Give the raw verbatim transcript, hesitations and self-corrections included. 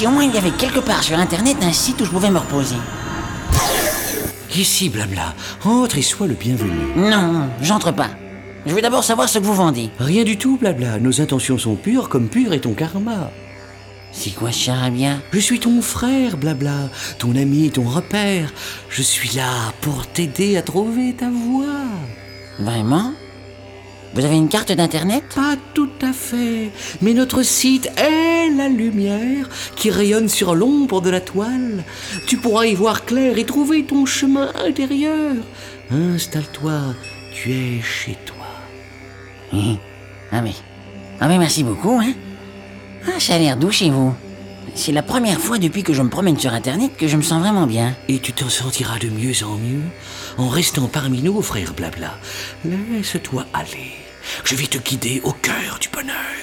si au moins il y avait quelque part sur Internet un site où je pouvais me reposer. Ici, Blabla, entre et sois le bienvenu. Non, j'entre pas. Je veux d'abord savoir ce que vous vendez. Rien du tout, Blabla, nos intentions sont pures comme pur est ton karma. C'est quoi ce charabia? Je suis ton frère, Blabla, ton ami, ton repère. Je suis là pour t'aider à trouver ta voie. Vraiment? Vous avez une carte d'Internet? Pas tout à fait, mais notre site est la lumière qui rayonne sur l'ombre de la toile. Tu pourras y voir clair et trouver ton chemin intérieur. Installe-toi, tu es chez toi. Hum. Ah mais... Ah mais merci beaucoup, hein. Ah, ça a l'air doux chez vous. C'est la première fois depuis que je me promène sur Internet que je me sens vraiment bien. Et tu t'en sentiras de mieux en mieux en restant parmi nous, frère Blabla. Laisse-toi aller. Je vais te guider au cœur du bonheur.